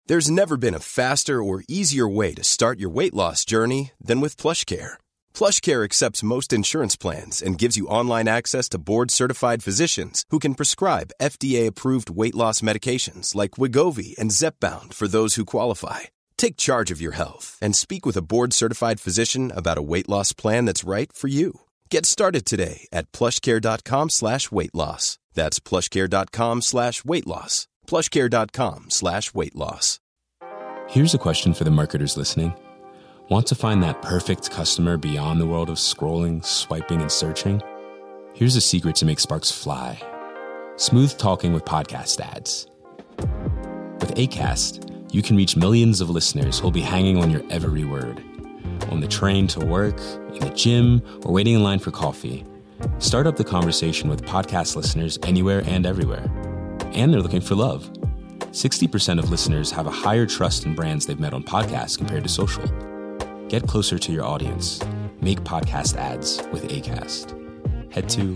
There's never been a faster or easier way to start your weight loss journey than with PlushCare. PlushCare accepts most insurance plans and gives you online access to board-certified physicians who can prescribe FDA-approved weight loss medications like Wegovy and Zepbound for those who qualify. Take charge of your health and speak with a board-certified physician about a weight loss plan that's right for you. Get started today at plushcare.com/weight loss. That's plushcare.com/weight loss. plushcare.com/weight loss. Here's a question for the marketers listening. Want to find that perfect customer beyond the world of scrolling, swiping, and searching? Here's a secret to make sparks fly. Smooth talking with podcast ads. With Acast, you can reach millions of listeners who'll be hanging on your every word. On the train to work, in the gym, or waiting in line for coffee. Start up the conversation with podcast listeners anywhere and everywhere. And they're looking for love. 60% of listeners have a higher trust in brands they've met on podcasts compared to social. Get closer to your audience. Make podcast ads with Acast. Head to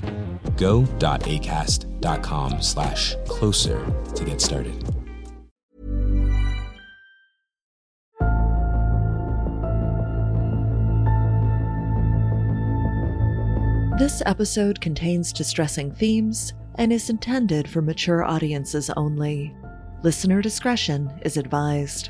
go.acast.com/closer to get started. This episode contains distressing themes and is intended for mature audiences only. Listener discretion is advised.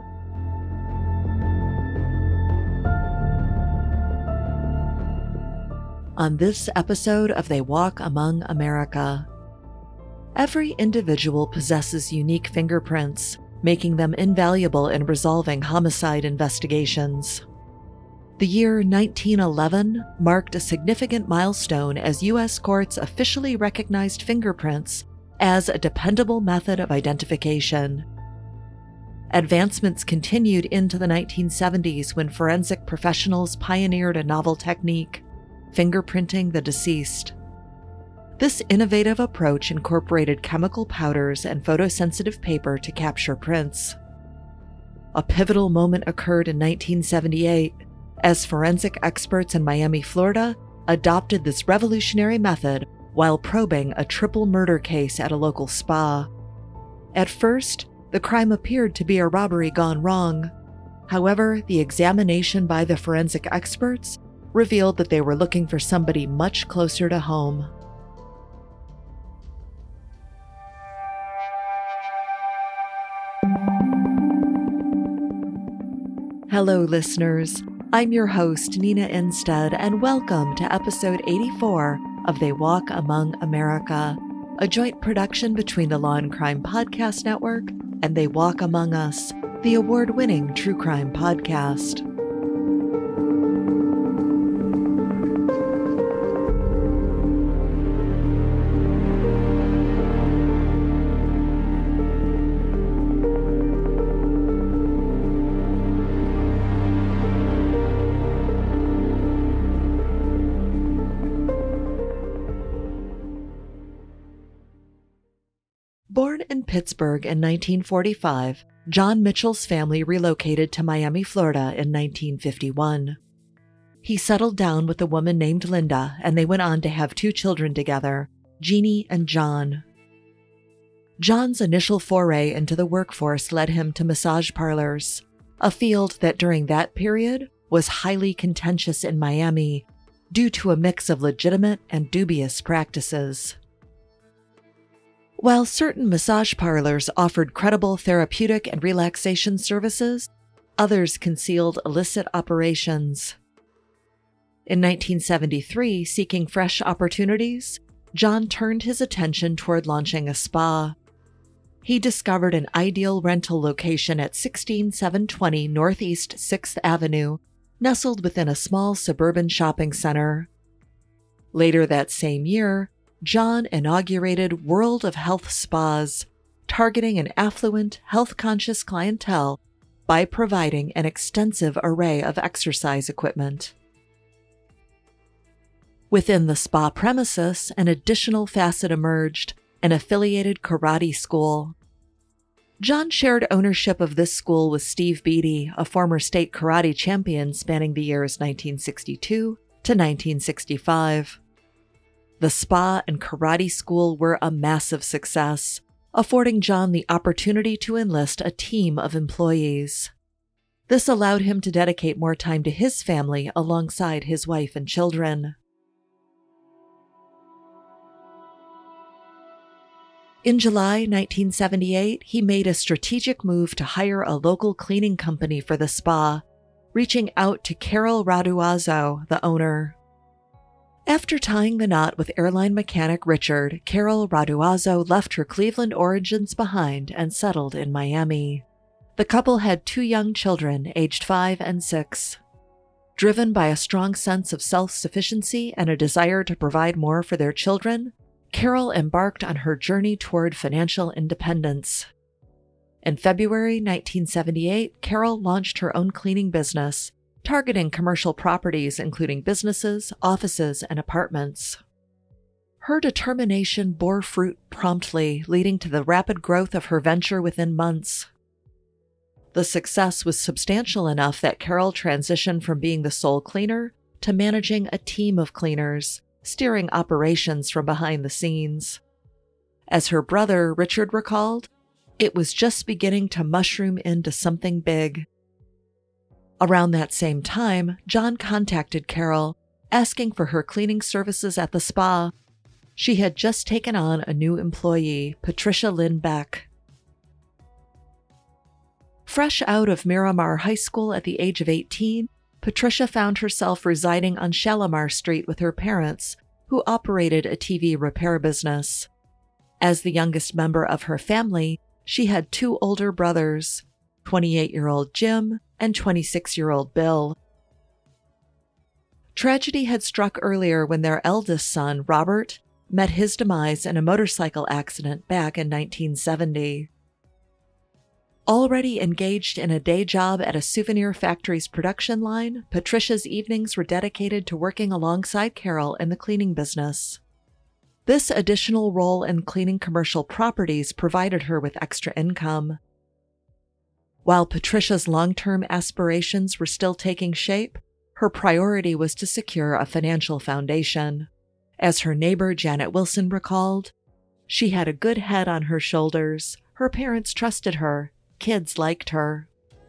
On this episode of They Walk Among America, every individual possesses unique fingerprints, making them invaluable in resolving homicide investigations. The year 1911 marked a significant milestone as U.S. courts officially recognized fingerprints as a dependable method of identification. Advancements continued into the 1970s when forensic professionals pioneered a novel technique, fingerprinting the deceased. This innovative approach incorporated chemical powders and photosensitive paper to capture prints. A pivotal moment occurred in 1978 as forensic experts in Miami, Florida, adopted this revolutionary method while probing a triple murder case at a local spa. At first, the crime appeared to be a robbery gone wrong. However, the examination by the forensic experts revealed that they were looking for somebody much closer to home. Hello, listeners. I'm your host, Nina Instead, and welcome to episode 84 of They Walk Among America, a joint production between the Law and Crime Podcast Network and They Walk Among Us, the award-winning true crime podcast. Born in Pittsburgh in 1945, John Mitchell's family relocated to Miami, Florida in 1951. He settled down with a woman named Linda, and they went on to have 2 children together, Jeannie and John. John's initial foray into the workforce led him to massage parlors, a field that during that period was highly contentious in Miami due to a mix of legitimate and dubious practices. While certain massage parlors offered credible therapeutic and relaxation services, others concealed illicit operations. In 1973, seeking fresh opportunities, John turned his attention toward launching a spa. He discovered an ideal rental location at 16720 Northeast 6th Avenue, nestled within a small suburban shopping center. Later that same year, John inaugurated World of Health Spas, targeting an affluent, health-conscious clientele by providing an extensive array of exercise equipment. Within the spa premises, an additional facet emerged, an affiliated karate school. John shared ownership of this school with Steve Beatty, a former state karate champion spanning the years 1962 to 1965. The spa and karate school were a massive success, affording John the opportunity to enlist a team of employees. This allowed him to dedicate more time to his family alongside his wife and children. In July 1978, he made a strategic move to hire a local cleaning company for the spa, reaching out to Carol Raduazzo, the owner. After tying the knot with airline mechanic Richard, Carol Raduazzo left her Cleveland origins behind and settled in Miami. The couple had 2 young children, aged 5 and 6. Driven by a strong sense of self-sufficiency and a desire to provide more for their children, Carol embarked on her journey toward financial independence. In February 1978, Carol launched her own cleaning business, targeting commercial properties including businesses, offices, and apartments. Her determination bore fruit promptly, leading to the rapid growth of her venture within months. The success was substantial enough that Carol transitioned from being the sole cleaner to managing a team of cleaners, steering operations from behind the scenes. As her brother, Richard, recalled, it was just beginning to mushroom into something big. Around that same time, John contacted Carol, asking for her cleaning services at the spa. She had just taken on a new employee, Patricia Lynn Beck. Fresh out of Miramar High School at the age of 18, Patricia found herself residing on Shalimar Street with her parents, who operated a TV repair business. As the youngest member of her family, she had 2 older brothers, 28-year-old Jim and 26-year-old Bill. Tragedy had struck earlier when their eldest son, Robert, met his demise in a motorcycle accident back in 1970. Already engaged in a day job at a souvenir factory's production line, Patricia's evenings were dedicated to working alongside Carol in the cleaning business. This additional role in cleaning commercial properties provided her with extra income. While Patricia's long-term aspirations were still taking shape, her priority was to secure a financial foundation. As her neighbor Janet Wilson recalled, she had a good head on her shoulders, her parents trusted her, kids liked her.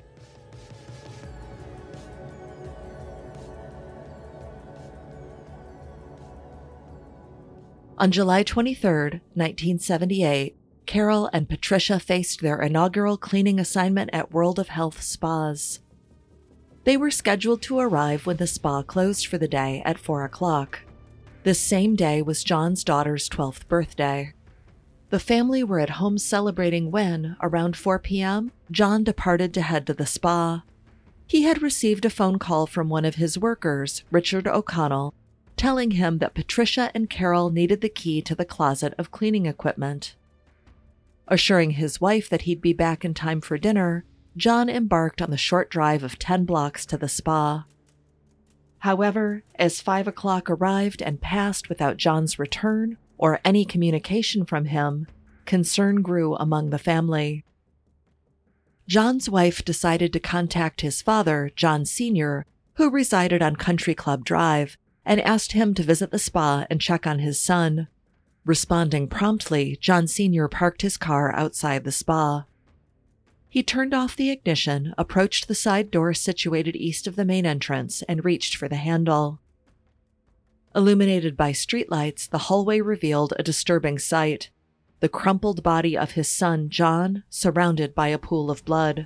On July 23, 1978, Carol and Patricia faced their inaugural cleaning assignment at World of Health Spas. They were scheduled to arrive when the spa closed for the day at 4 o'clock. This same day was John's daughter's 12th birthday. The family were at home celebrating when, around 4 p.m., John departed to head to the spa. He had received a phone call from one of his workers, Richard O'Connell, telling him that Patricia and Carol needed the key to the closet of cleaning equipment. Assuring his wife that he'd be back in time for dinner, John embarked on the short drive of 10 blocks to the spa. However, as 5 o'clock arrived and passed without John's return or any communication from him, concern grew among the family. John's wife decided to contact his father, John Sr., who resided on Country Club Drive, and asked him to visit the spa and check on his son. Responding promptly, John Sr. parked his car outside the spa. He turned off the ignition, approached the side door situated east of the main entrance, and reached for the handle. Illuminated by streetlights, the hallway revealed a disturbing sight: the crumpled body of his son, John, surrounded by a pool of blood.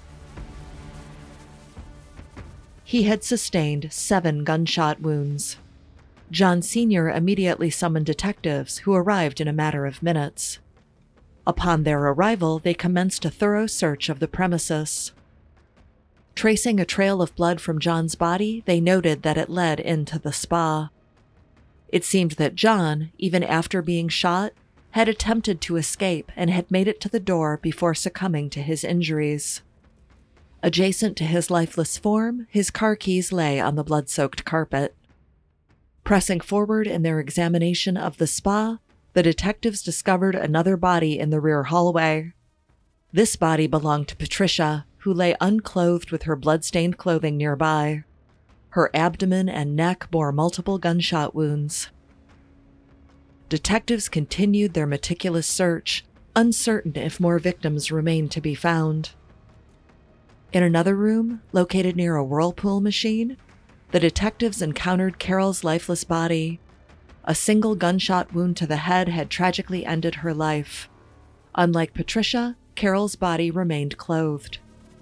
He had sustained 7 gunshot wounds. John Sr. immediately summoned detectives, who arrived in a matter of minutes. Upon their arrival, they commenced a thorough search of the premises. Tracing a trail of blood from John's body, they noted that it led into the spa. It seemed that John, even after being shot, had attempted to escape and had made it to the door before succumbing to his injuries. Adjacent to his lifeless form, his car keys lay on the blood-soaked carpet. Pressing forward in their examination of the spa, the detectives discovered another body in the rear hallway. This body belonged to Patricia, who lay unclothed with her blood-stained clothing nearby. Her abdomen and neck bore multiple gunshot wounds. Detectives continued their meticulous search, uncertain if more victims remained to be found. In another room, located near a whirlpool machine, the detectives encountered Carol's lifeless body. A single gunshot wound to the head had tragically ended her life. Unlike Patricia, Carol's body remained clothed.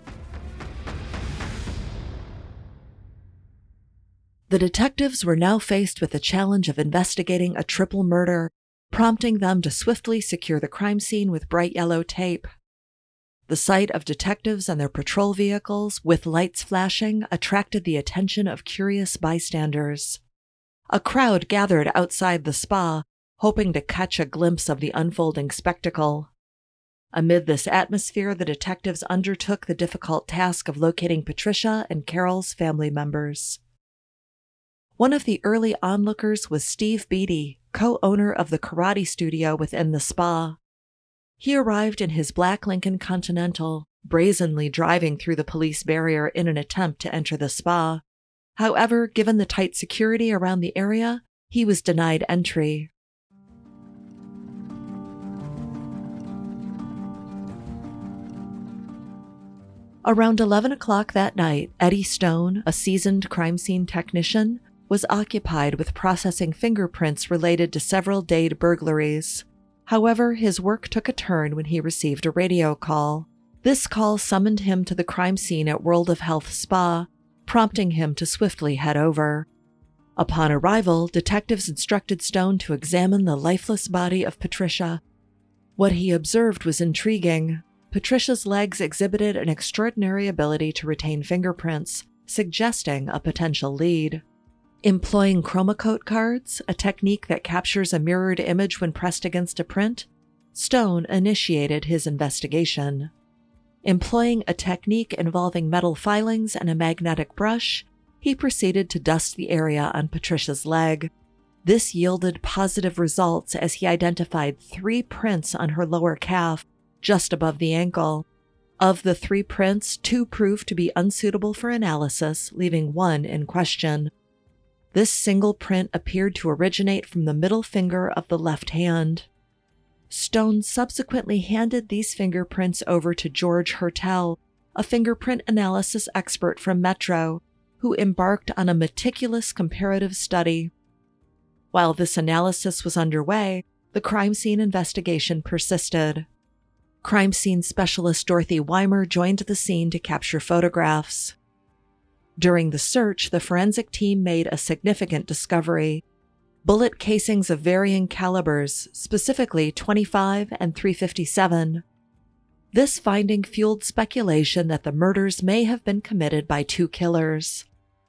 The detectives were now faced with the challenge of investigating a triple murder, prompting them to swiftly secure the crime scene with bright yellow tape. The sight of detectives and their patrol vehicles, with lights flashing, attracted the attention of curious bystanders. A crowd gathered outside the spa, hoping to catch a glimpse of the unfolding spectacle. Amid this atmosphere, the detectives undertook the difficult task of locating Patricia and Carol's family members. One of the early onlookers was Steve Beatty, co-owner of the karate studio within the spa. He arrived in his black Lincoln Continental, brazenly driving through the police barrier in an attempt to enter the spa. However, given the tight security around the area, he was denied entry. Around 11 o'clock that night, Eddie Stone, a seasoned crime scene technician, was occupied with processing fingerprints related to several Dade burglaries. However, his work took a turn when he received a radio call. This call summoned him to the crime scene at World of Health Spa, prompting him to swiftly head over. Upon arrival, detectives instructed Stone to examine the lifeless body of Patricia. What he observed was intriguing. Patricia's legs exhibited an extraordinary ability to retain fingerprints, suggesting a potential lead. Employing ChromaCoat cards, a technique that captures a mirrored image when pressed against a print, Stone initiated his investigation. Employing a technique involving metal filings and a magnetic brush, he proceeded to dust the area on Patricia's leg. This yielded positive results as he identified 3 prints on her lower calf, just above the ankle. Of the 3 prints, 2 proved to be unsuitable for analysis, leaving 1 in question. This single print appeared to originate from the middle finger of the left hand. Stone subsequently handed these fingerprints over to George Hertel, a fingerprint analysis expert from Metro, who embarked on a meticulous comparative study. While this analysis was underway, the crime scene investigation persisted. Crime scene specialist Dorothy Weimer joined the scene to capture photographs. During the search, the forensic team made a significant discovery: bullet casings of varying calibers, specifically .25 and .357. This finding fueled speculation that the murders may have been committed by 2 killers.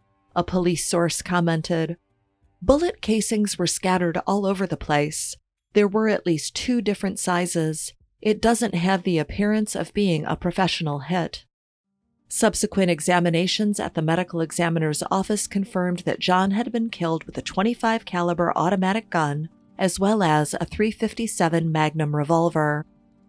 A police source commented, "Bullet casings were scattered all over the place. There were at least 2 different sizes. It doesn't have the appearance of being a professional hit." Subsequent examinations at the medical examiner's office confirmed that John had been killed with a .25 caliber automatic gun, as well as a .357 Magnum revolver.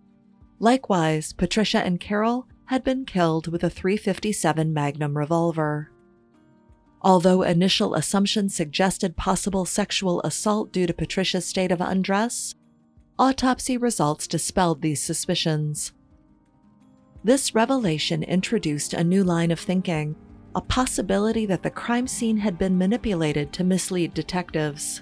Likewise, Patricia and Carol had been killed with a .357 Magnum revolver. Although initial assumptions suggested possible sexual assault due to Patricia's state of undress, autopsy results dispelled these suspicions. This revelation introduced a new line of thinking, a possibility that the crime scene had been manipulated to mislead detectives.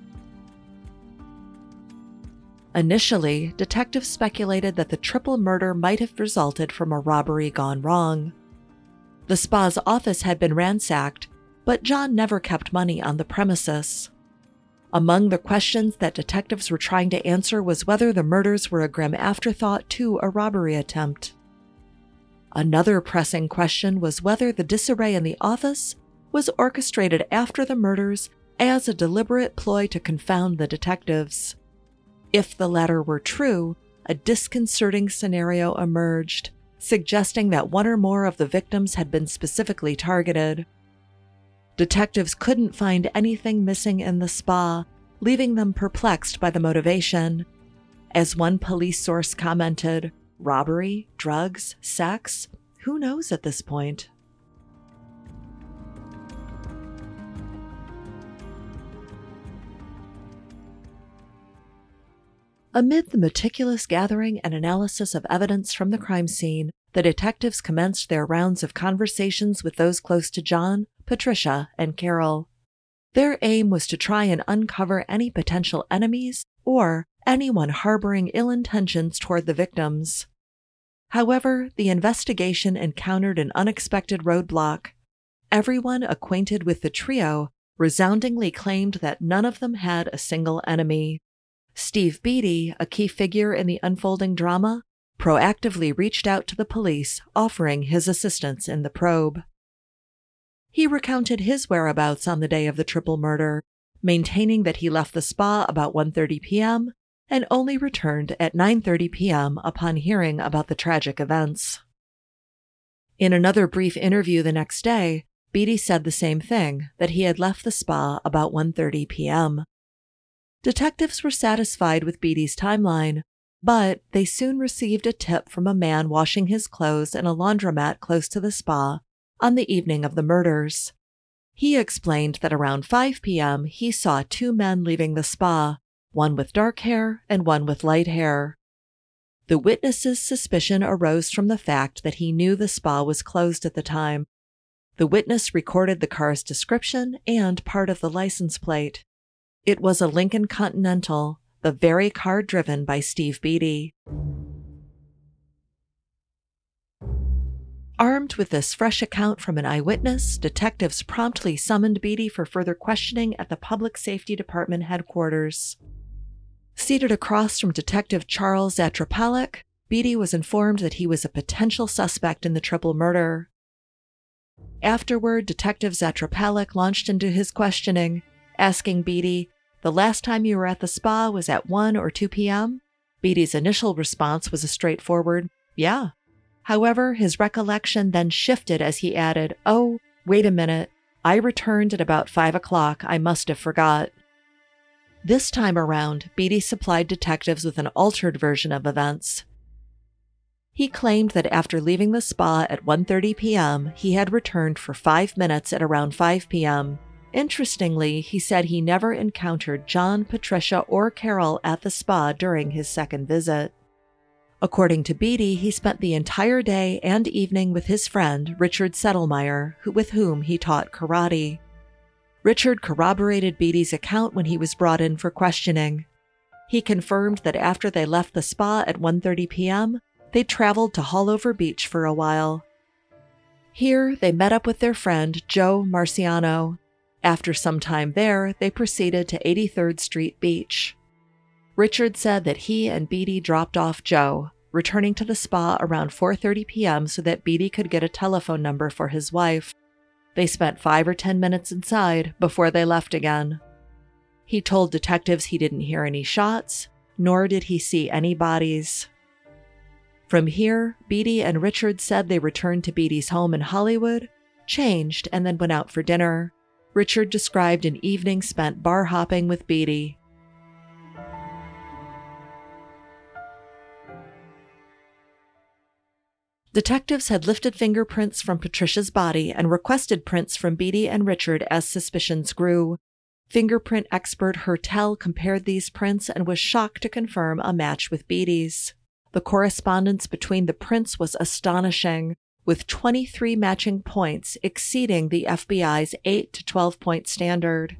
Initially, detectives speculated that the triple murder might have resulted from a robbery gone wrong. The spa's office had been ransacked, but John never kept money on the premises. Among the questions that detectives were trying to answer was whether the murders were a grim afterthought to a robbery attempt. Another pressing question was whether the disarray in the office was orchestrated after the murders as a deliberate ploy to confound the detectives. If the latter were true, a disconcerting scenario emerged, suggesting that one or more of the victims had been specifically targeted. Detectives couldn't find anything missing in the spa, leaving them perplexed by the motivation. As one police source commented, "Robbery, drugs, sex? Who knows at this point?" Amid the meticulous gathering and analysis of evidence from the crime scene, the detectives commenced their rounds of conversations with those close to John, Patricia, and Carol. Their aim was to try and uncover any potential enemies or anyone harboring ill intentions toward the victims. However, the investigation encountered an unexpected roadblock. Everyone acquainted with the trio resoundingly claimed that none of them had a single enemy. Steve Beatty, a key figure in the unfolding drama, proactively reached out to the police, offering his assistance in the probe. He recounted his whereabouts on the day of the triple murder, maintaining that he left the spa about 1:30 p.m. and only returned at 9:30 p.m. upon hearing about the tragic events. In another brief interview the next day, Beatty said the same thing, that he had left the spa about 1:30 p.m. Detectives were satisfied with Beatty's timeline, but they soon received a tip from a man washing his clothes in a laundromat close to the spa on the evening of the murders. He explained that around 5 p.m. he saw two men leaving the spa, one with dark hair and one with light hair. The witness's suspicion arose from the fact that he knew the spa was closed at the time. The witness recorded the car's description and part of the license plate. It was a Lincoln Continental, the very car driven by Steve Beatty. Armed with this fresh account from an eyewitness, detectives promptly summoned Beatty for further questioning at the Public Safety Department headquarters. Seated across from Detective Charles Zatropalek, Beatty was informed that he was a potential suspect in the triple murder. Afterward, Detective Zatropalek launched into his questioning, asking Beatty, "The last time you were at the spa was at 1 or 2 p.m.? Beatty's initial response was a straightforward, "Yeah." However, his recollection then shifted as he added, "Oh, wait a minute. I returned at about 5 o'clock. I must have forgot." This time around, Beatty supplied detectives with an altered version of events. He claimed that after leaving the spa at 1:30 p.m., he had returned for 5 minutes at around 5 p.m. Interestingly, he said he never encountered John, Patricia, or Carol at the spa during his second visit. According to Beatty, he spent the entire day and evening with his friend, Richard Settlemyer, with whom he taught karate. Richard corroborated Beatty's account when he was brought in for questioning. He confirmed that after they left the spa at 1:30 p.m., they traveled to Haulover Beach for a while. Here, they met up with their friend, Joe Marciano. After some time there, they proceeded to 83rd Street Beach. Richard said that he and Beatty dropped off Joe, returning to the spa around 4:30 p.m. so that Beatty could get a telephone number for his wife. They spent 5 or 10 minutes inside before they left again. He told detectives he didn't hear any shots, nor did he see any bodies. From here, Beatty and Richard said they returned to Beatty's home in Hollywood, changed, and then went out for dinner. Richard described an evening spent bar hopping with Beatty. Detectives had lifted fingerprints from Patricia's body and requested prints from Beatty and Richard as suspicions grew. Fingerprint expert Hertel compared these prints and was shocked to confirm a match with Beatty's. The correspondence between the prints was astonishing, with 23 matching points exceeding the FBI's 8 to 12-point standard.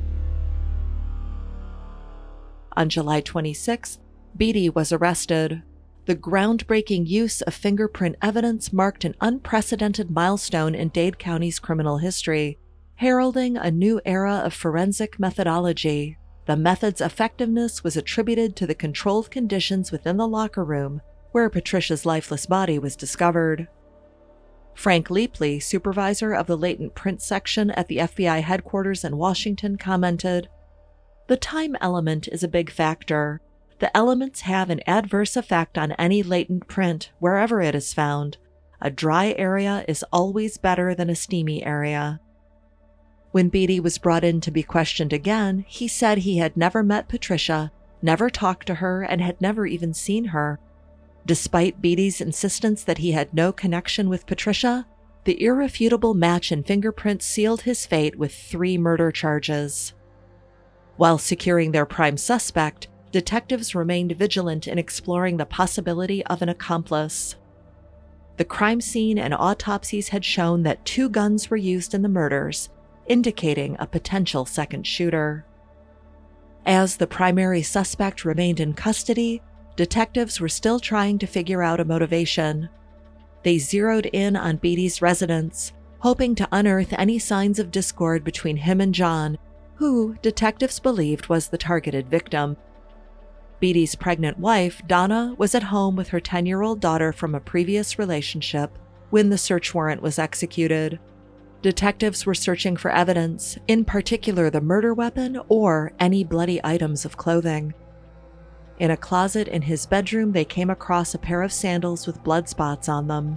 On July 26th, Beatty was arrested. The groundbreaking use of fingerprint evidence marked an unprecedented milestone in Dade County's criminal history, heralding a new era of forensic methodology. The method's effectiveness was attributed to the controlled conditions within the locker room where Patricia's lifeless body was discovered. Frank Leapley, supervisor of the latent print section at the FBI headquarters in Washington, commented, "The time element is a big factor. The elements have an adverse effect on any latent print, wherever it is found. A dry area is always better than a steamy area." When Beatty was brought in to be questioned again, he said he had never met Patricia, never talked to her, and had never even seen her. Despite Beatty's insistence that he had no connection with Patricia, the irrefutable match in fingerprints sealed his fate with 3 murder charges. While securing their prime suspect, detectives remained vigilant in exploring the possibility of an accomplice. The crime scene and autopsies had shown that 2 guns were used in the murders, indicating a potential second shooter. As the primary suspect remained in custody, detectives were still trying to figure out a motivation. They zeroed in on Beatty's residence, hoping to unearth any signs of discord between him and John, who detectives believed was the targeted victim. Beatty's pregnant wife, Donna, was at home with her 10-year-old daughter from a previous relationship when the search warrant was executed. Detectives were searching for evidence, in particular the murder weapon or any bloody items of clothing. In a closet in his bedroom, they came across a pair of sandals with blood spots on them.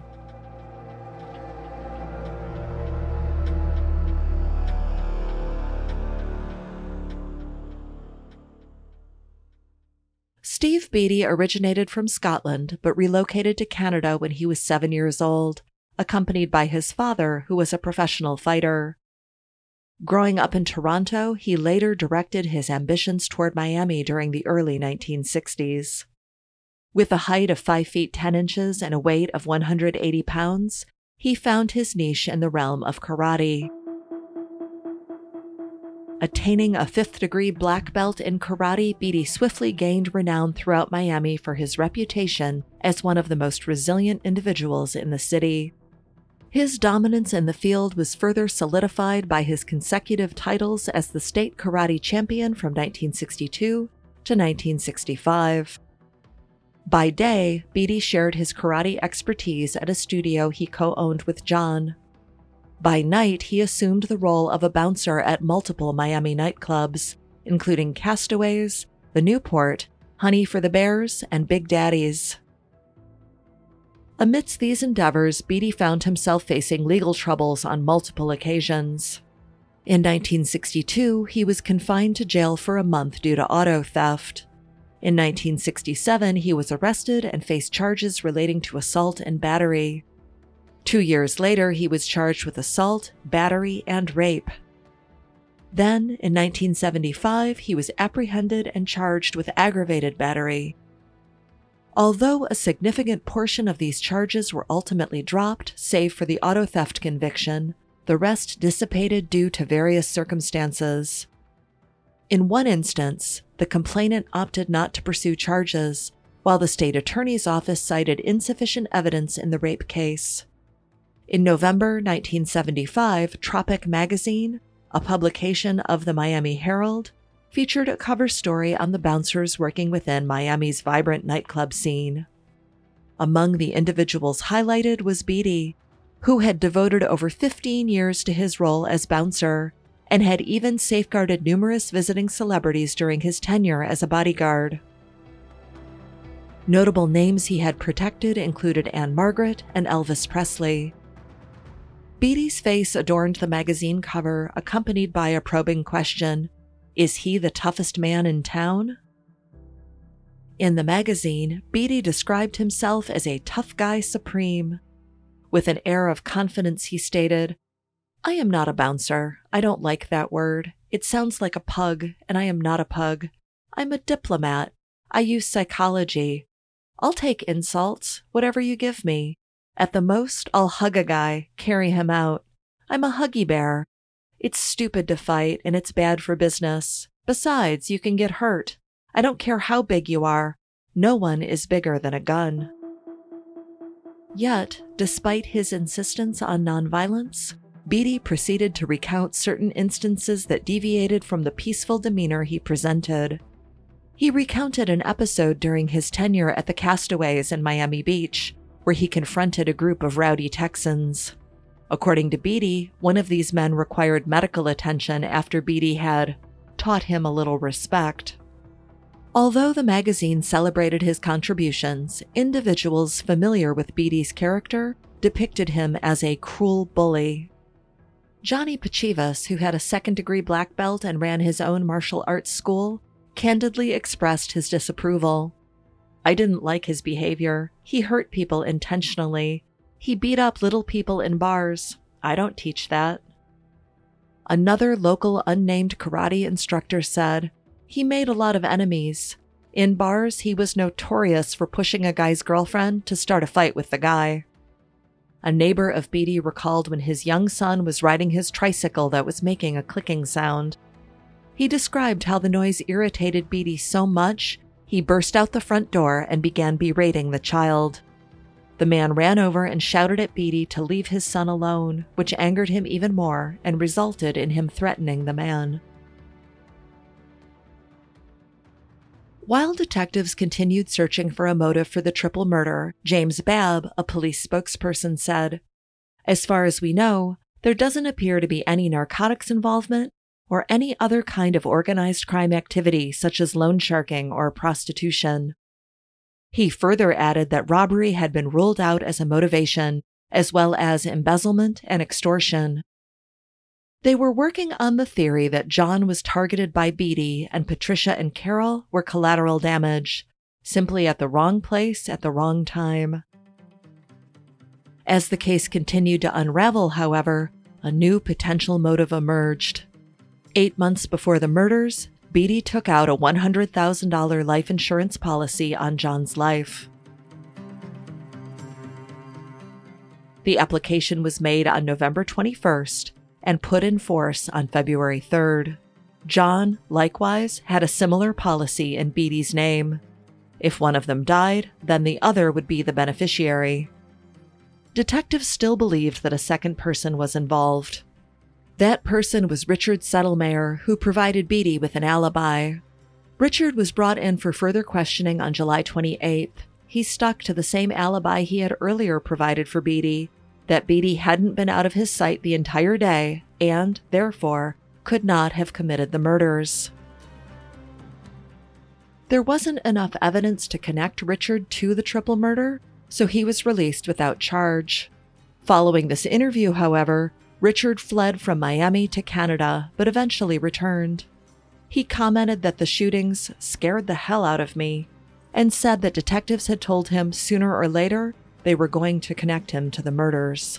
Steve Beatty originated from Scotland but relocated to Canada when he was 7 years old, accompanied by his father, who was a professional fighter. Growing up in Toronto, he later directed his ambitions toward Miami during the early 1960s. With a height of 5 feet 10 inches and a weight of 180 pounds, he found his niche in the realm of karate. Attaining a 5th-degree black belt in karate, Beatty swiftly gained renown throughout Miami for his reputation as one of the most resilient individuals in the city. His dominance in the field was further solidified by his consecutive titles as the state karate champion from 1962 to 1965. By day, Beatty shared his karate expertise at a studio he co-owned with John. By night, he assumed the role of a bouncer at multiple Miami nightclubs, including Castaways, the Newport, Honey for the Bears, and Big Daddy's. Amidst these endeavors, Beatty found himself facing legal troubles on multiple occasions. In 1962, he was confined to jail for a month due to auto theft. In 1967, he was arrested and faced charges relating to assault and battery. 2 years later, he was charged with assault, battery, and rape. Then, in 1975, he was apprehended and charged with aggravated battery. Although a significant portion of these charges were ultimately dropped, save for the auto theft conviction, the rest dissipated due to various circumstances. In one instance, the complainant opted not to pursue charges, while the state attorney's office cited insufficient evidence in the rape case. In November 1975, Tropic Magazine, a publication of the Miami Herald, featured a cover story on the bouncers working within Miami's vibrant nightclub scene. Among the individuals highlighted was Beatty, who had devoted over 15 years to his role as bouncer and had even safeguarded numerous visiting celebrities during his tenure as a bodyguard. Notable names he had protected included Anne Margaret and Elvis Presley. Beatty's face adorned the magazine cover, accompanied by a probing question, "Is he the toughest man in town?" In the magazine, Beatty described himself as a tough guy supreme. With an air of confidence, he stated, "I am not a bouncer. I don't like that word. It sounds like a pug, and I am not a pug. I'm a diplomat. I use psychology. I'll take insults, whatever you give me. At the most, I'll hug a guy, carry him out. I'm a huggy bear. It's stupid to fight, and it's bad for business. Besides, you can get hurt. I don't care how big you are. No one is bigger than a gun." Yet, despite his insistence on nonviolence, Beatty proceeded to recount certain instances that deviated from the peaceful demeanor he presented. He recounted an episode during his tenure at the Castaways in Miami Beach, where he confronted a group of rowdy Texans. According to Beatty, one of these men required medical attention after Beatty had taught him a little respect. Although the magazine celebrated his contributions, individuals familiar with Beatty's character depicted him as a cruel bully. Johnny Pachivas, who had a 2nd-degree black belt and ran his own martial arts school, candidly expressed his disapproval. "I didn't like his behavior. He hurt people intentionally. He beat up little people in bars. I don't teach that." Another local unnamed karate instructor said, "He made a lot of enemies. In bars, he was notorious for pushing a guy's girlfriend to start a fight with the guy. A neighbor of Beatty recalled when his young son was riding his tricycle that was making a clicking sound. He described how the noise irritated Beatty so much, he burst out the front door and began berating the child. The man ran over and shouted at Beatty to leave his son alone, which angered him even more and resulted in him threatening the man. While detectives continued searching for a motive for the triple murder, James Babb, a police spokesperson, said, "As far as we know, there doesn't appear to be any narcotics involvement or any other kind of organized crime activity such as loan sharking or prostitution." He further added that robbery had been ruled out as a motivation, as well as embezzlement and extortion. They were working on the theory that John was targeted by Beatty and Patricia and Carol were collateral damage, simply at the wrong place at the wrong time. As the case continued to unravel, however, a new potential motive emerged. 8 months before the murders, Beatty took out a $100,000 life insurance policy on John's life. The application was made on November 21st and put in force on February 3rd. John, likewise, had a similar policy in Beatty's name. If one of them died, then the other would be the beneficiary. Detectives still believed that a second person was involved. That person was Richard Settlemeyer, who provided Beatty with an alibi. Richard was brought in for further questioning on July 28th. He stuck to the same alibi he had earlier provided for Beatty, that Beatty hadn't been out of his sight the entire day and, therefore, could not have committed the murders. There wasn't enough evidence to connect Richard to the triple murder, so he was released without charge. Following this interview, however, Richard fled from Miami to Canada, but eventually returned. He commented that the shootings scared the hell out of me, and said that detectives had told him sooner or later they were going to connect him to the murders.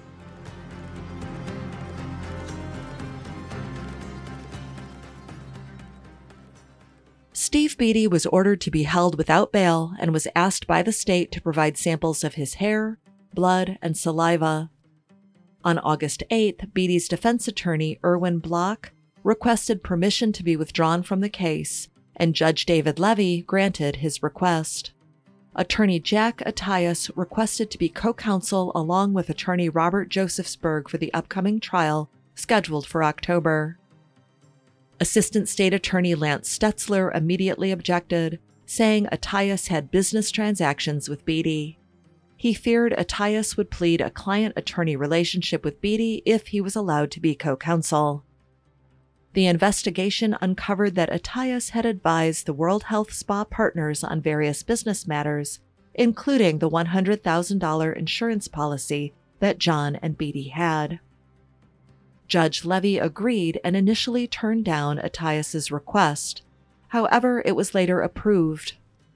Steve Beatty was ordered to be held without bail and was asked by the state to provide samples of his hair, blood, and saliva. On August 8th, Beatty's defense attorney, Erwin Block, requested permission to be withdrawn from the case, and Judge David Levy granted his request. Attorney Jack Attias requested to be co-counsel along with attorney Robert Josephsberg for the upcoming trial, scheduled for October. Assistant State Attorney Lance Stetzler immediately objected, saying Attias had business transactions with Beatty. He feared Attias would plead a client-attorney relationship with Beatty if he was allowed to be co-counsel. The investigation uncovered that Attias had advised the World Health Spa partners on various business matters, including the $100,000 insurance policy that John and Beatty had. Judge Levy agreed and initially turned down Attias' request. However, it was later approved.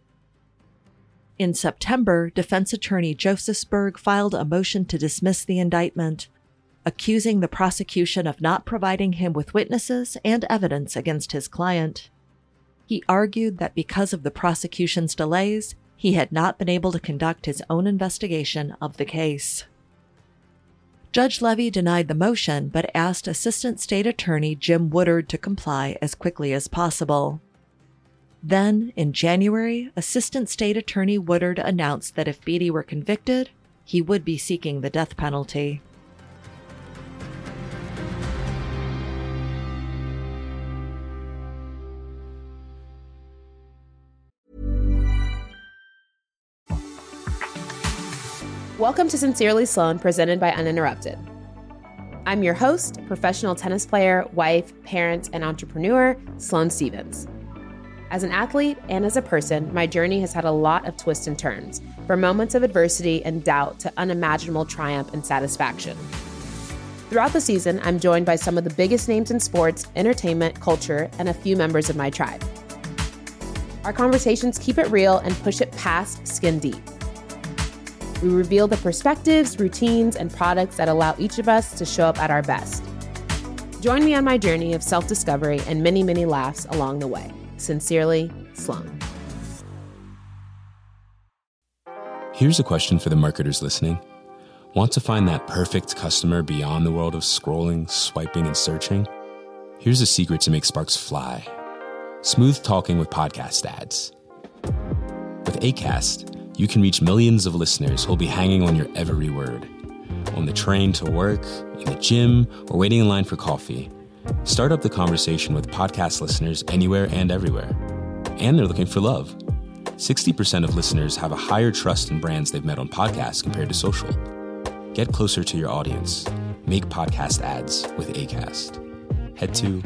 In September, defense attorney Josephsberg filed a motion to dismiss the indictment, accusing the prosecution of not providing him with witnesses and evidence against his client. He argued that because of the prosecution's delays, he had not been able to conduct his own investigation of the case. Judge Levy denied the motion but asked Assistant State Attorney Jim Woodard to comply as quickly as possible. Then, in January, Assistant State Attorney Woodard announced that if Beatty were convicted, he would be seeking the death penalty. Welcome to Sincerely Sloan, presented by Uninterrupted. I'm your host, professional tennis player, wife, parent, and entrepreneur, Sloane Stevens. As an athlete and as a person, my journey has had a lot of twists and turns, from moments of adversity and doubt to unimaginable triumph and satisfaction. Throughout the season, I'm joined by some of the biggest names in sports, entertainment, culture, and a few members of my tribe. Our conversations keep it real and push it past skin deep. We reveal the perspectives, routines, and products that allow each of us to show up at our best. Join me on my journey of self-discovery and many, many laughs along the way. Sincerely, Sloane. Here's a question for the marketers listening. Want to find that perfect customer beyond the world of scrolling, swiping, and searching? Here's a secret to make sparks fly. Smooth talking with podcast ads. With Acast, you can reach millions of listeners who'll be hanging on your every word. On the train to work, in the gym, or waiting in line for coffee. Start up the conversation with podcast listeners anywhere and everywhere. And they're looking for love. 60% of listeners have a higher trust in brands they've met on podcasts compared to social. Get closer to your audience. Make podcast ads with Acast. Head to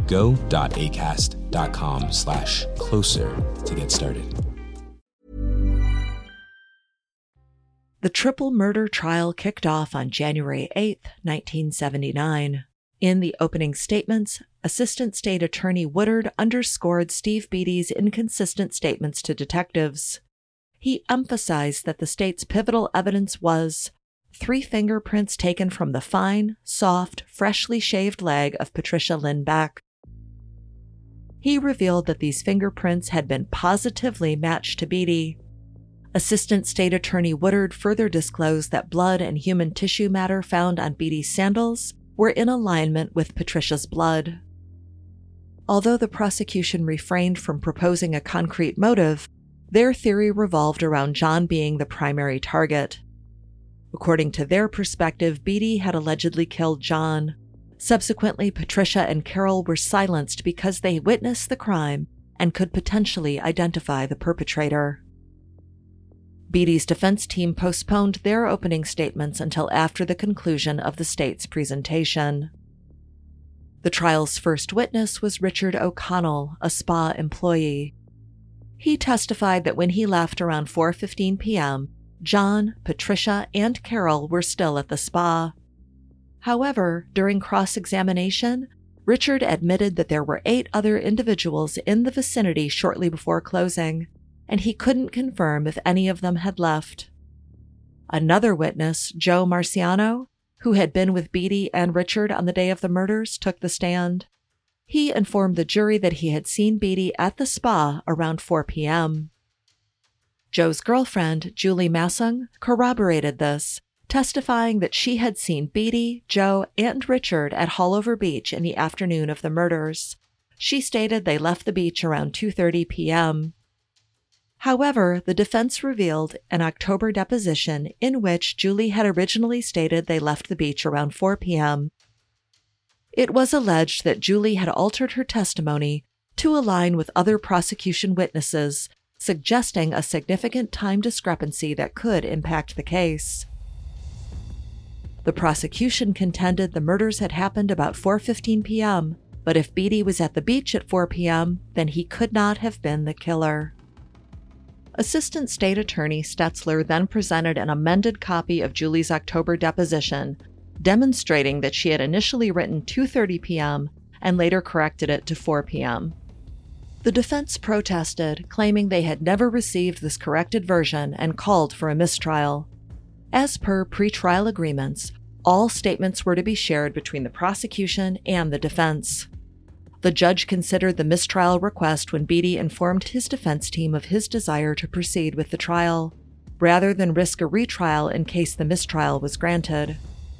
go.acast.com/closer to get started. The triple murder trial kicked off on January 8, 1979. In the opening statements, Assistant State Attorney Woodard underscored Steve Beattie's inconsistent statements to detectives. He emphasized that the state's pivotal evidence was 3 fingerprints taken from the fine, soft, freshly shaved leg of Patricia Lynn Beck. He revealed that these fingerprints had been positively matched to Beattie. Assistant State Attorney Woodard further disclosed that blood and human tissue matter found on Beattie's sandals were in alignment with Patricia's blood. Although the prosecution refrained from proposing a concrete motive, their theory revolved around John being the primary target. According to their perspective, Beattie had allegedly killed John. Subsequently, Patricia and Carol were silenced because they witnessed the crime and could potentially identify the perpetrator. Beattie's defense team postponed their opening statements until after the conclusion of the state's presentation. The trial's first witness was Richard O'Connell, a spa employee. He testified that when he left around 4:15 p.m., John, Patricia, and Carol were still at the spa. However, during cross-examination, Richard admitted that there were 8 other individuals in the vicinity shortly before closing, and he couldn't confirm if any of them had left. Another witness, Joe Marciano, who had been with Beattie and Richard on the day of the murders, took the stand. He informed the jury that he had seen Beattie at the spa around 4 p.m. Joe's girlfriend, Julie Massung, corroborated this, testifying that she had seen Beattie, Joe, and Richard at Hallover Beach in the afternoon of the murders. She stated they left the beach around 2:30 p.m. However, the defense revealed an October deposition in which Julie had originally stated they left the beach around 4 p.m. It was alleged that Julie had altered her testimony to align with other prosecution witnesses, suggesting a significant time discrepancy that could impact the case. The prosecution contended the murders had happened about 4:15 p.m., but if Beattie was at the beach at 4 p.m., then he could not have been the killer. Assistant State Attorney Stetzler then presented an amended copy of Julie's October deposition, demonstrating that she had initially written 2:30 p.m. and later corrected it to 4 p.m. The defense protested, claiming they had never received this corrected version and called for a mistrial. As per pretrial agreements, all statements were to be shared between the prosecution and the defense. The judge considered the mistrial request when Beattie informed his defense team of his desire to proceed with the trial, rather than risk a retrial in case the mistrial was granted.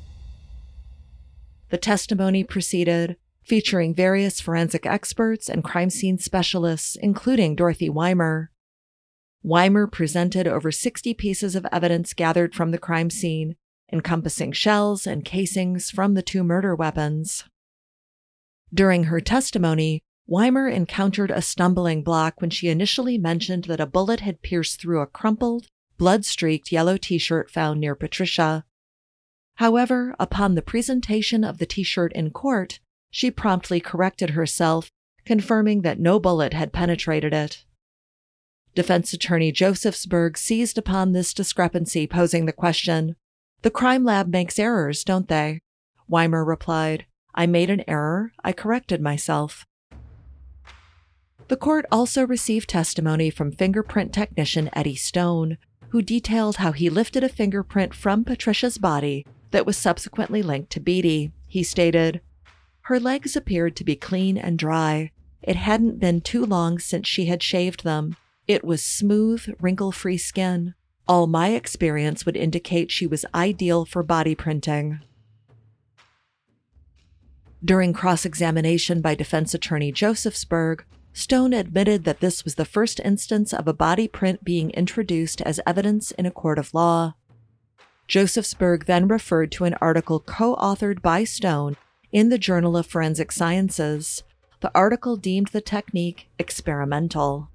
The testimony proceeded, featuring various forensic experts and crime scene specialists, including Dorothy Weimer. Weimer presented over 60 pieces of evidence gathered from the crime scene, encompassing shells and casings from the 2 murder weapons. During her testimony, Weimer encountered a stumbling block when she initially mentioned that a bullet had pierced through a crumpled, blood-streaked yellow t-shirt found near Patricia. However, upon the presentation of the t-shirt in court, she promptly corrected herself, confirming that no bullet had penetrated it. Defense attorney Josephsberg seized upon this discrepancy, posing the question, "The crime lab makes errors, don't they?" Weimer replied, "I made an error. I corrected myself." The court also received testimony from fingerprint technician Eddie Stone, who detailed how he lifted a fingerprint from Patricia's body that was subsequently linked to Beattie. He stated, "Her legs appeared to be clean and dry. It hadn't been too long since she had shaved them. It was smooth, wrinkle-free skin. All my experience would indicate she was ideal for body printing. During cross-examination by defense attorney Josephsberg, Stone admitted that this was the first instance of a body print being introduced as evidence in a court of law. Josephsberg then referred to an article co-authored by Stone in the Journal of Forensic Sciences. The article deemed the technique experimental.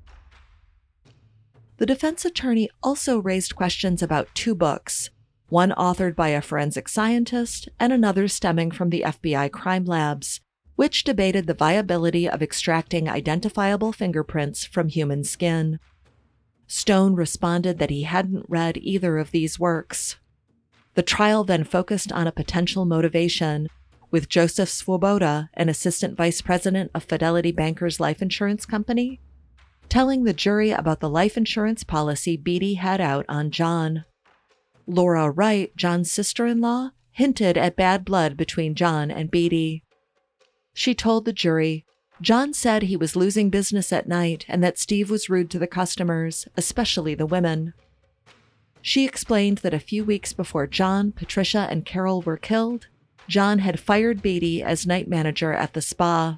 The defense attorney also raised questions about two books, one authored by a forensic scientist and another stemming from the FBI crime labs, which debated the viability of extracting identifiable fingerprints from human skin. Stone responded that he hadn't read either of these works. The trial then focused on a potential motivation, with Joseph Swoboda, an assistant vice president of Fidelity Bankers Life Insurance Company, telling the jury about the life insurance policy Beatty had out on John. Laura Wright, John's sister-in-law, hinted at bad blood between John and Beatty. She told the jury, John said he was losing business at night and that Steve was rude to the customers, especially the women. She explained that a few weeks before John, Patricia, and Carol were killed, John had fired Beatty as night manager at the spa.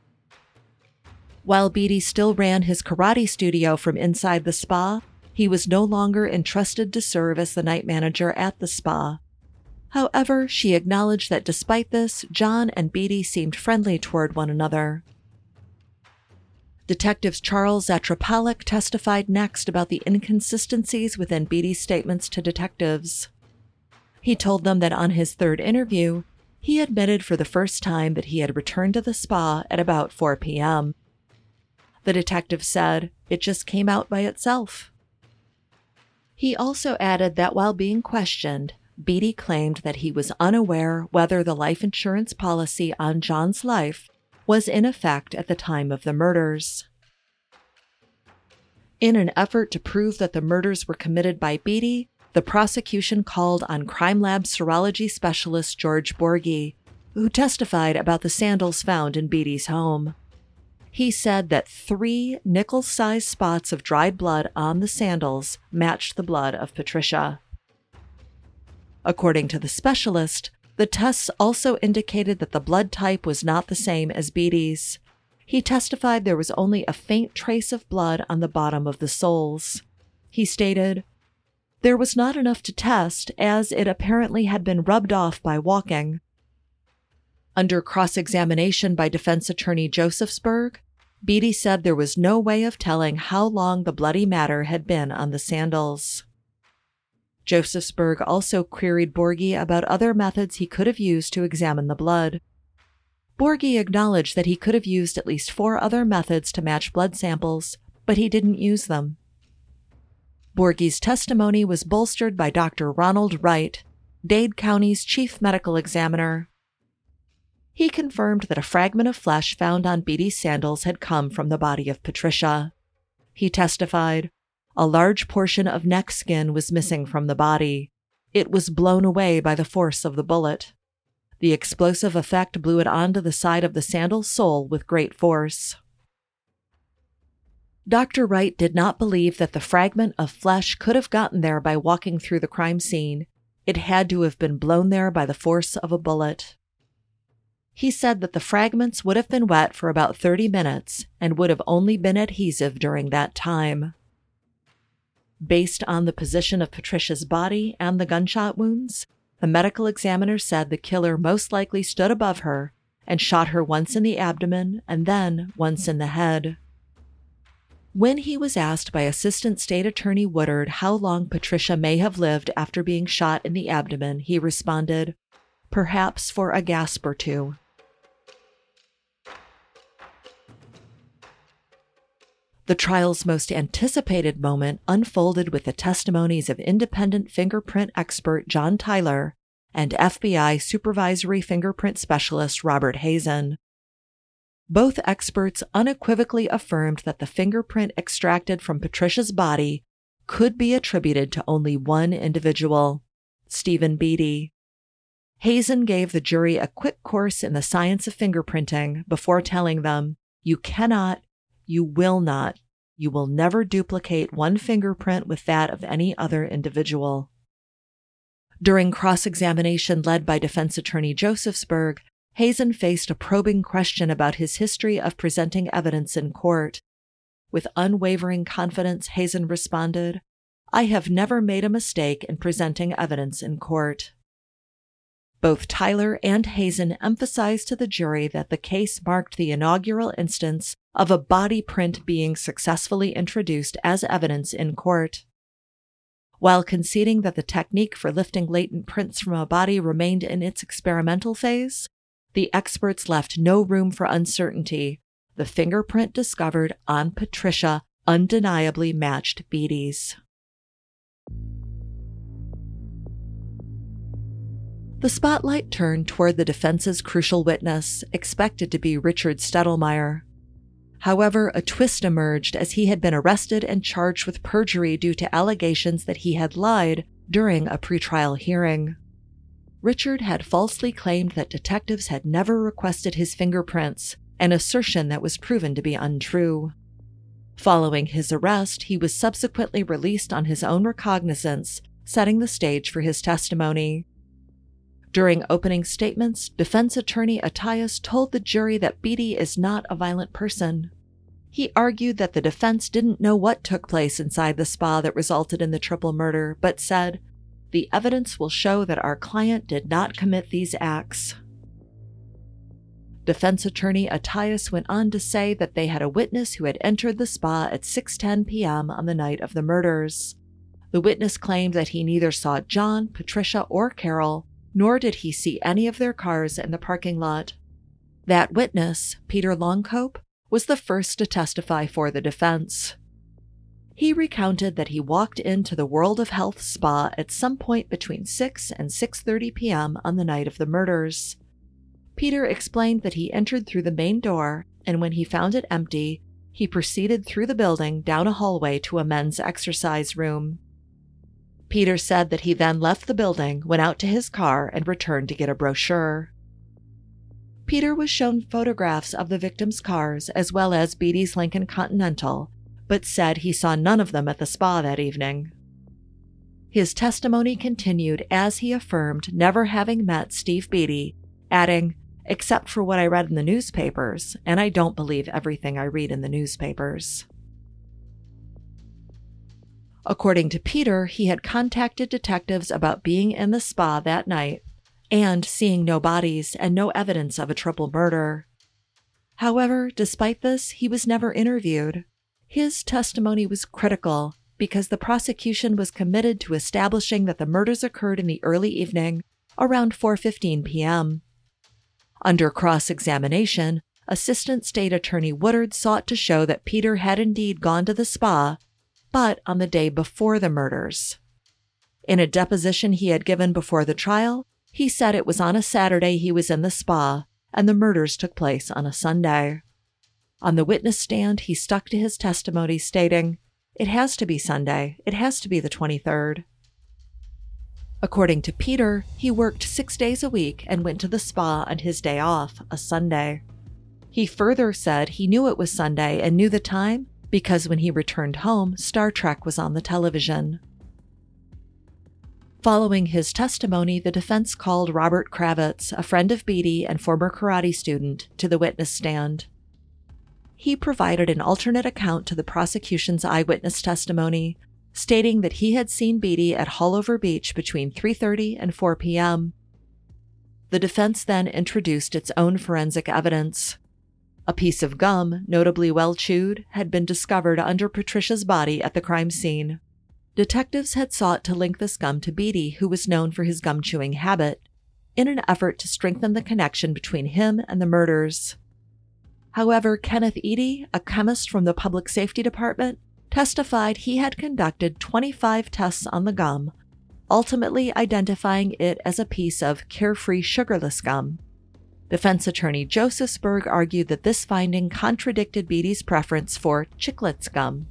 While Beatty still ran his karate studio from inside the spa, he was no longer entrusted to serve as the night manager at the spa. However, she acknowledged that despite this, John and Beatty seemed friendly toward one another. Detectives Charles Zatropalek testified next about the inconsistencies within Beatty's statements to detectives. He told them that on his third interview, he admitted for the first time that he had returned to the spa at about 4 p.m. The detective said, "It just came out by itself." He also added that while being questioned, Beatty claimed that he was unaware whether the life insurance policy on John's life was in effect at the time of the murders. In an effort to prove that the murders were committed by Beatty, the prosecution called on crime lab serology specialist George Borghi, who testified about the sandals found in Beatty's home. He said that 3 nickel-sized spots of dried blood on the sandals matched the blood of Patricia. According to the specialist, the tests also indicated that the blood type was not the same as Beatty's. He testified there was only a faint trace of blood on the bottom of the soles. He stated, "There was not enough to test, as it apparently had been rubbed off by walking." Under cross-examination by defense attorney Josephsberg, Beatty said there was no way of telling how long the bloody matter had been on the sandals. Josephsberg also queried Borghi about other methods he could have used to examine the blood. Borghi acknowledged that he could have used at least 4 other methods to match blood samples, but he didn't use them. Borghi's testimony was bolstered by Dr. Ronald Wright, Dade County's chief medical examiner. He confirmed that a fragment of flesh found on Beatty's sandals had come from the body of Patricia. He testified, "A large portion of neck skin was missing from the body. It was blown away by the force of the bullet. The explosive effect blew it onto the side of the sandal's sole with great force." Dr. Wright did not believe that the fragment of flesh could have gotten there by walking through the crime scene. It had to have been blown there by the force of a bullet. He said that the fragments would have been wet for about 30 minutes and would have only been adhesive during that time. Based on the position of Patricia's body and the gunshot wounds, the medical examiner said the killer most likely stood above her and shot her once in the abdomen and then once in the head. When he was asked by Assistant State Attorney Woodard how long Patricia may have lived after being shot in the abdomen, he responded, "Perhaps for a gasp or two." The trial's most anticipated moment unfolded with the testimonies of independent fingerprint expert John Tyler and FBI supervisory fingerprint specialist Robert Hazen. Both experts unequivocally affirmed that the fingerprint extracted from Patricia's body could be attributed to only one individual, Stephen Beatty. Hazen gave the jury a quick course in the science of fingerprinting before telling them, "You cannot, you will not, you will never duplicate one fingerprint with that of any other individual. During cross-examination led by defense attorney Josephsberg, Hazen faced a probing question about his history of presenting evidence in court. With unwavering confidence, Hazen responded, "I have never made a mistake in presenting evidence in court." Both Tyler and Hazen emphasized to the jury that the case marked the inaugural instance of a body print being successfully introduced as evidence in court. While conceding that the technique for lifting latent prints from a body remained in its experimental phase, the experts left no room for uncertainty. The fingerprint discovered on Patricia undeniably matched Beaty's. The spotlight turned toward the defense's crucial witness, expected to be Richard Stettlemyre. However, a twist emerged as he had been arrested and charged with perjury due to allegations that he had lied during a pretrial hearing. Richard had falsely claimed that detectives had never requested his fingerprints, an assertion that was proven to be untrue. Following his arrest, he was subsequently released on his own recognizance, setting the stage for his testimony. During opening statements, defense attorney Attias told the jury that Beaty is not a violent person. He argued that the defense didn't know what took place inside the spa that resulted in the triple murder, but said, "The evidence will show that our client did not commit these acts." Defense attorney Attias went on to say that they had a witness who had entered the spa at 6:10 p.m. on the night of the murders. The witness claimed that he neither saw John, Patricia, or Carol, nor did he see any of their cars in the parking lot. That witness, Peter Longcope, was the first to testify for the defense. He recounted that he walked into the World of Health spa at some point between 6 and 6:30 p.m. on the night of the murders. Peter explained that he entered through the main door, and when he found it empty, he proceeded through the building down a hallway to a men's exercise room. Peter said that he then left the building, went out to his car, and returned to get a brochure. Peter was shown photographs of the victims' cars as well as Beaty's Lincoln Continental, but said he saw none of them at the spa that evening. His testimony continued as he affirmed never having met Steve Beaty, adding, "Except for what I read in the newspapers, and I don't believe everything I read in the newspapers." According to Peter, he had contacted detectives about being in the spa that night and seeing no bodies and no evidence of a triple murder. However, despite this, he was never interviewed. His testimony was critical because the prosecution was committed to establishing that the murders occurred in the early evening, around 4:15 p.m. Under cross-examination, Assistant State Attorney Woodard sought to show that Peter had indeed gone to the spa, but on the day before the murders. In a deposition he had given before the trial, he said it was on a Saturday he was in the spa, and the murders took place on a Sunday. On the witness stand, he stuck to his testimony, stating, "It has to be Sunday. It has to be the 23rd. According to Peter, he worked 6 days a week and went to the spa on his day off, a Sunday. He further said he knew it was Sunday and knew the time because when he returned home, Star Trek was on the television. Following his testimony, the defense called Robert Kravitz, a friend of Beaty and former karate student, to the witness stand. He provided an alternate account to the prosecution's eyewitness testimony, stating that he had seen Beaty at Haulover Beach between 3:30 and 4 p.m. The defense then introduced its own forensic evidence. A piece of gum, notably well chewed, had been discovered under Patricia's body at the crime scene. Detectives had sought to link this gum to Beaty, who was known for his gum-chewing habit, in an effort to strengthen the connection between him and the murders. However, Kenneth Eady, a chemist from the Public Safety Department, testified he had conducted 25 tests on the gum, ultimately identifying it as a piece of carefree sugarless gum. Defense attorney Josephsberg argued that this finding contradicted Beaty's preference for Chiclets gum.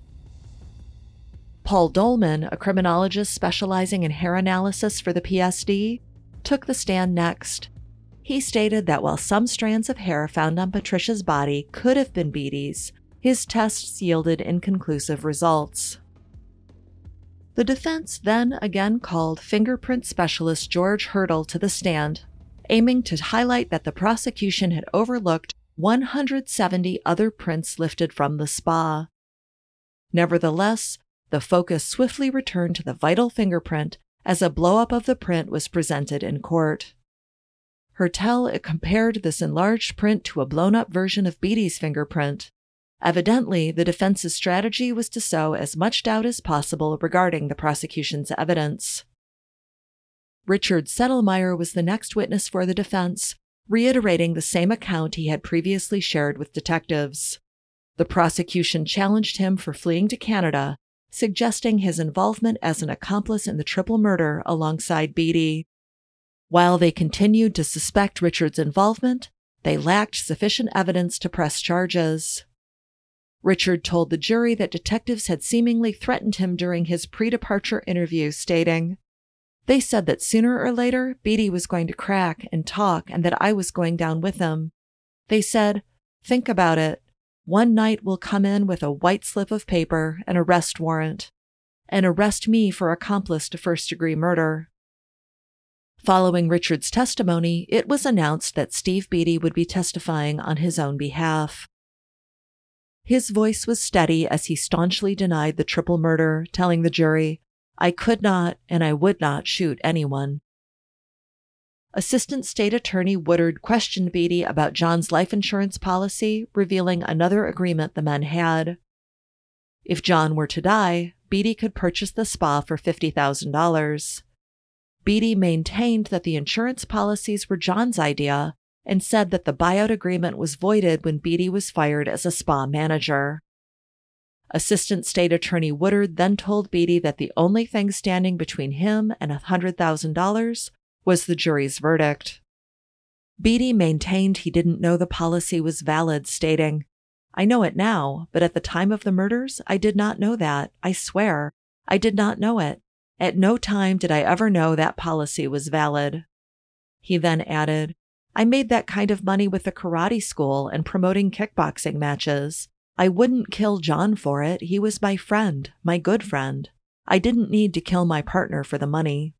Paul Dolman, a criminologist specializing in hair analysis for the PSD, took the stand next. He stated that while some strands of hair found on Patricia's body could have been Beaty's, his tests yielded inconclusive results. The defense then again called fingerprint specialist George Hurdle to the stand, aiming to highlight that the prosecution had overlooked 170 other prints lifted from the spa. Nevertheless, the focus swiftly returned to the vital fingerprint as a blow-up of the print was presented in court. Hurtel compared this enlarged print to a blown-up version of Beattie's fingerprint. Evidently, the defense's strategy was to sow as much doubt as possible regarding the prosecution's evidence. Richard Settlemyre was the next witness for the defense, reiterating the same account he had previously shared with detectives. The prosecution challenged him for fleeing to Canada, suggesting his involvement as an accomplice in the triple murder alongside Beattie. While they continued to suspect Richard's involvement, they lacked sufficient evidence to press charges. Richard told the jury that detectives had seemingly threatened him during his pre-departure interview, stating, "They said that sooner or later Beattie was going to crack and talk and that I was going down with him. They said, 'Think about it. One night we'll come in with a white slip of paper, an arrest warrant, and arrest me for accomplice to first-degree murder.'" Following Richard's testimony, it was announced that Steve Beattie would be testifying on his own behalf. His voice was steady as he staunchly denied the triple murder, telling the jury, "I could not and I would not shoot anyone." Assistant State Attorney Woodard questioned Beattie about John's life insurance policy, revealing another agreement the men had. If John were to die, Beattie could purchase the spa for $50,000. Beattie maintained that the insurance policies were John's idea and said that the buyout agreement was voided when Beattie was fired as a spa manager. Assistant State Attorney Woodard then told Beattie that the only thing standing between him and $100,000 was the jury's verdict. Beattie maintained he didn't know the policy was valid, stating, "I know it now, but at the time of the murders, I did not know that. I swear, I did not know it. At no time did I ever know that policy was valid." He then added, "I made that kind of money with the karate school and promoting kickboxing matches. I wouldn't kill John for it. He was my friend, my good friend. I didn't need to kill my partner for the money."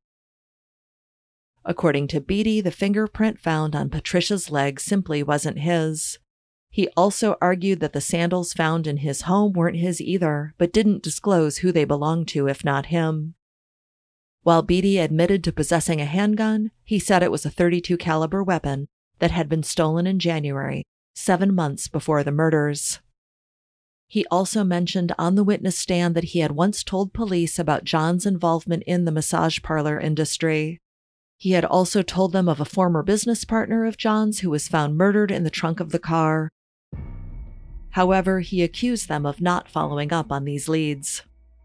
According to Beattie, the fingerprint found on Patricia's leg simply wasn't his. He also argued that the sandals found in his home weren't his either, but didn't disclose who they belonged to if not him. While Beattie admitted to possessing a handgun, he said it was a .32 caliber weapon that had been stolen in January, 7 months before the murders. He also mentioned on the witness stand that he had once told police about John's involvement in the massage parlor industry. He had also told them of a former business partner of John's who was found murdered in the trunk of the car. However, he accused them of not following up on these leads.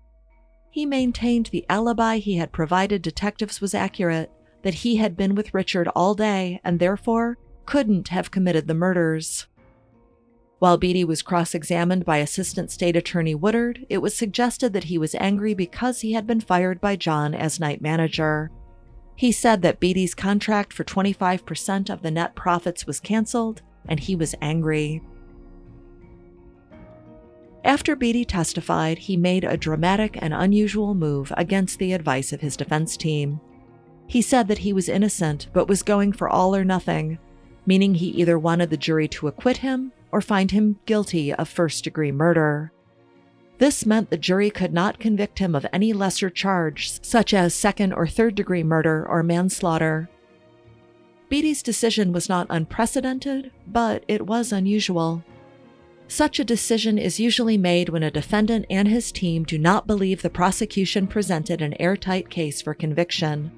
He maintained the alibi he had provided detectives was accurate, that he had been with Richard all day and therefore couldn't have committed the murders. While Beattie was cross-examined by Assistant State Attorney Woodard, it was suggested that he was angry because he had been fired by John as night manager. He said that Beattie's contract for 25% of the net profits was canceled, and he was angry. After Beattie testified, he made a dramatic and unusual move against the advice of his defense team. He said that he was innocent but was going for all or nothing, meaning he either wanted the jury to acquit him or find him guilty of first-degree murder. This meant the jury could not convict him of any lesser charge, such as second- or third-degree murder or manslaughter. Beattie's decision was not unprecedented, but it was unusual. Such a decision is usually made when a defendant and his team do not believe the prosecution presented an airtight case for conviction.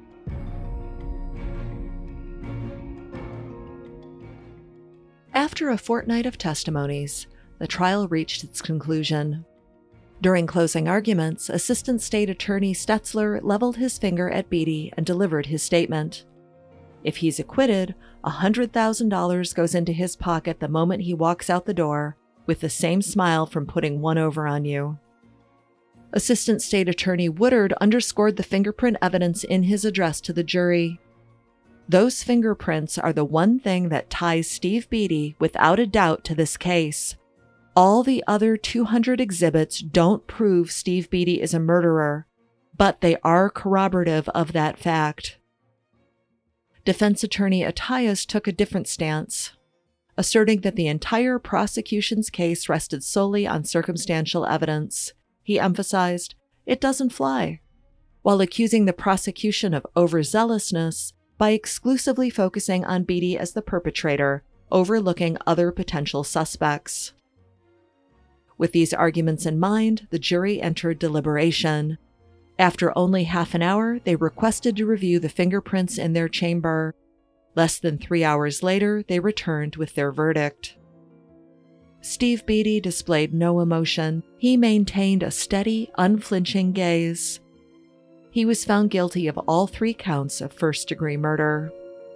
After a fortnight of testimonies, the trial reached its conclusion. During closing arguments, Assistant State Attorney Stetzler leveled his finger at Beattie and delivered his statement. If he's acquitted, $100,000 goes into his pocket the moment he walks out the door, with the same smile from putting one over on you. Assistant State Attorney Woodard underscored the fingerprint evidence in his address to the jury. Those fingerprints are the one thing that ties Steve Beattie without a doubt to this case. All the other 200 exhibits don't prove Steve Beatty is a murderer, but they are corroborative of that fact. Defense attorney Attias took a different stance, asserting that the entire prosecution's case rested solely on circumstantial evidence. He emphasized, it doesn't fly, while accusing the prosecution of overzealousness by exclusively focusing on Beatty as the perpetrator, overlooking other potential suspects. With these arguments in mind, the jury entered deliberation. After only half an hour, they requested to review the fingerprints in their chamber. Less than 3 hours later, they returned with their verdict. Steve Beatty displayed no emotion. He maintained a steady, unflinching gaze. He was found guilty of all 3 counts of first-degree murder.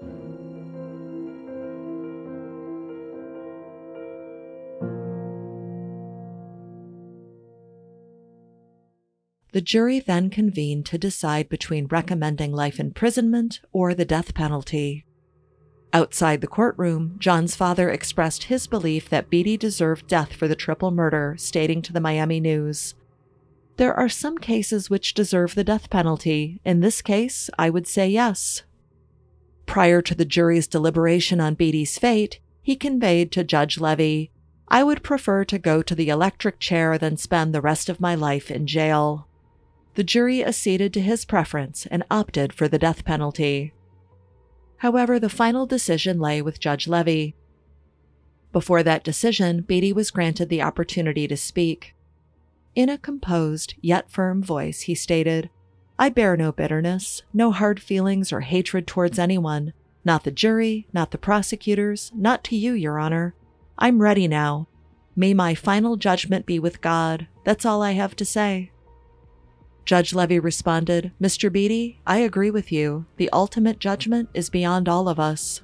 The jury then convened to decide between recommending life imprisonment or the death penalty. Outside the courtroom, John's father expressed his belief that Beatty deserved death for the triple murder, stating to the Miami News, "There are some cases which deserve the death penalty. In this case, I would say yes." Prior to the jury's deliberation on Beatty's fate, he conveyed to Judge Levy, "I would prefer to go to the electric chair than spend the rest of my life in jail." The jury acceded to his preference and opted for the death penalty. However, the final decision lay with Judge Levy. Before that decision, Beatty was granted the opportunity to speak. In a composed yet firm voice, he stated, "I bear no bitterness, no hard feelings or hatred towards anyone, not the jury, not the prosecutors, not to you, Your Honor. I'm ready now. May my final judgment be with God. That's all I have to say." Judge Levy responded, "Mr. Beatty, I agree with you. The ultimate judgment is beyond all of us."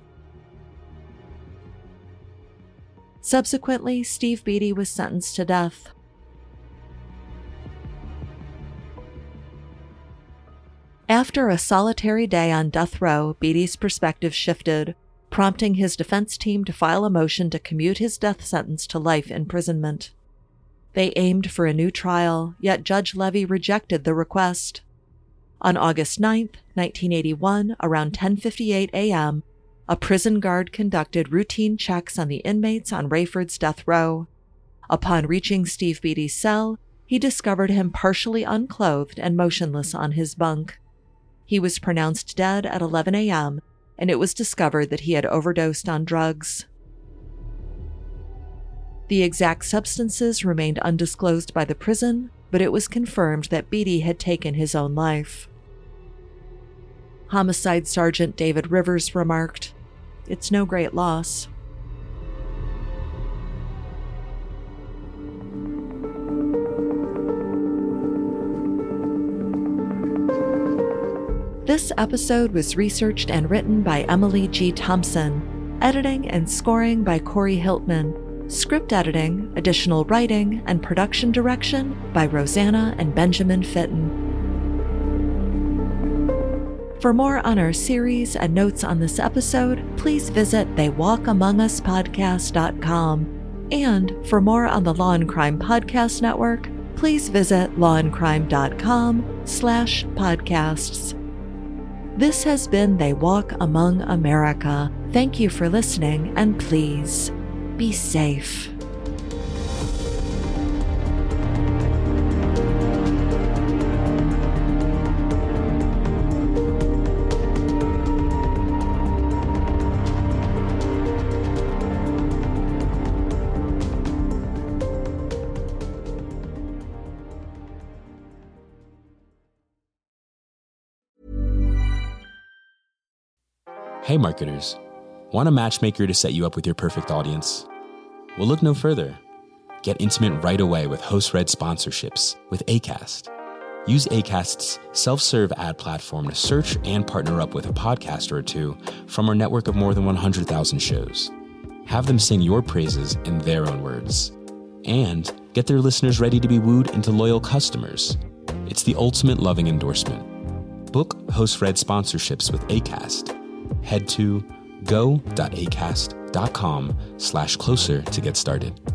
Subsequently, Steve Beatty was sentenced to death. After a solitary day on death row, Beatty's perspective shifted, prompting his defense team to file a motion to commute his death sentence to life imprisonment. They aimed for a new trial, yet Judge Levy rejected the request. On August 9, 1981, around 10:58 a.m., a prison guard conducted routine checks on the inmates on Rayford's death row. Upon reaching Steve Beatty's cell, he discovered him partially unclothed and motionless on his bunk. He was pronounced dead at 11 a.m., and it was discovered that he had overdosed on drugs. The exact substances remained undisclosed by the prison, but it was confirmed that Beatty had taken his own life. Homicide Sergeant David Rivers remarked, "It's no great loss." This episode was researched and written by Emily G. Thompson, editing and scoring by Corey Hiltman, script editing, additional writing, and production direction by Rosanna and Benjamin Fitton. For more on our series and notes on this episode, please visit theywalkamonguspodcast.com. And for more on the Law and Crime Podcast Network, please visit lawandcrime.com/podcasts. This has been They Walk Among America. Thank you for listening, and please be safe. Hey marketers, want a matchmaker to set you up with your perfect audience? Well, look no further. Get intimate right away with host-read sponsorships with Acast. Use Acast's self-serve ad platform to search and partner up with a podcaster or two from our network of more than 100,000 shows. Have them sing your praises in their own words. And get their listeners ready to be wooed into loyal customers. It's the ultimate loving endorsement. Book host-read sponsorships with Acast. Head to go.acast.com/closer to get started.